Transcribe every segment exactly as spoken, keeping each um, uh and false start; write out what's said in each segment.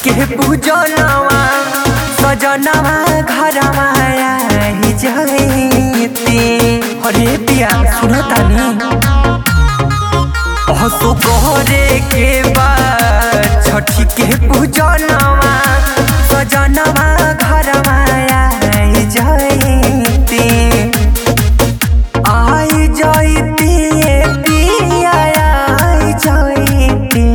के पूजनवा सजनवा घरवा आई जइती। अरे पिया सुनो तानी हसो गहरे के बाद छठी के पूजनवा सजनवा घरवा आई जइती। आई जइती पिया आई जइती।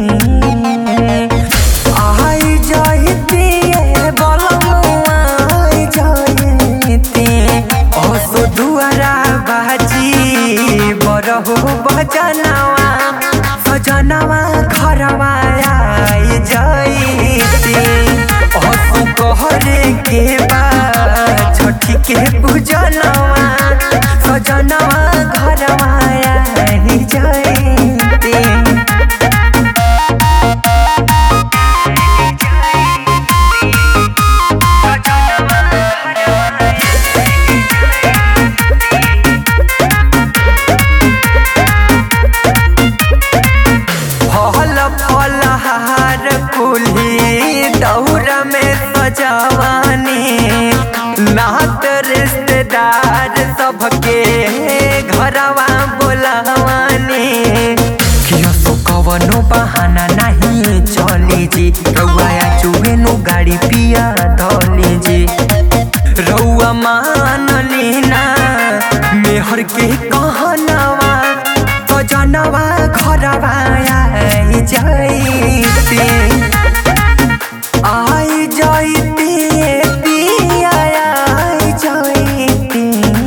आई जइती बलमुआ आई जइती। हसो दुआरा बाजी बरहो बजनवा सजनवा घरवा आई जइती। हसो गहरे के बाद छठी के पूजनवा सजनवा घरवा आई जइती। फल फलहार कुल्ही दौरा में सजवानी नात रिश्तेदार सबके घरवा बोलवानी। कियो कवनो बहाना नहीं चली जी रउआ चुहे नु गाड़ी पिया धली जी। रउआ मान लीना मेहर के कहनवा सजनवा घरवा आई जइती। आई जइती पिया आई जइती।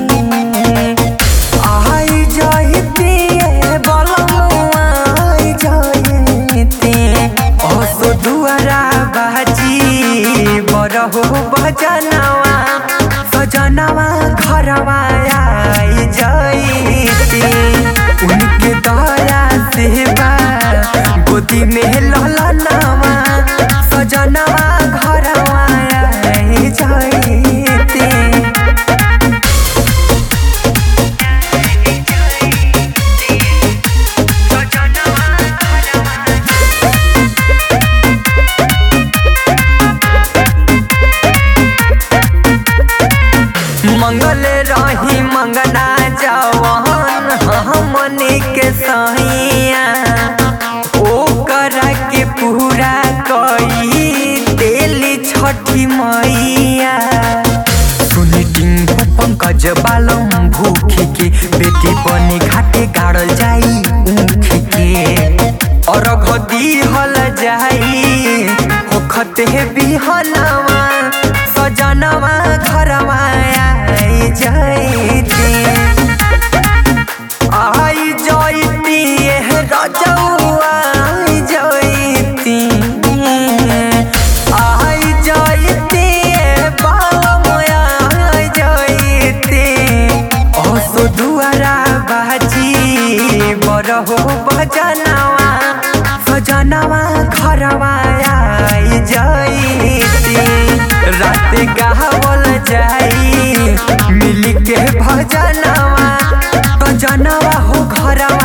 आई जइती बलमुआ आई जइती। हसो दुआरा बाजी बरहो बजनवा सजनवा घरवा आई जइती। उनके दया सेवा गोदी में ललनवा सजनवा घरवा आई जइती। मंगल रही मंगना जवान हमनी के सहिया ओ करा के पूरा कई देली छठी मैया। सुनी टिंकू पंकज बालम भूखी के बेटी बनी घाटे गाड़ल जाई ऊखी के। और घदी हल जाई होखते बिहनवा सजनवा घरवा आई जइती। आई जइती रजौआ आई जइती। आई जइती बलमुआ आई जइती। हसो दुआरा बाजी बरहो बजनवा सजनवा घरवा आई जइती। रात गावल जाई मिल के भजनवा सजनवा हो घरवा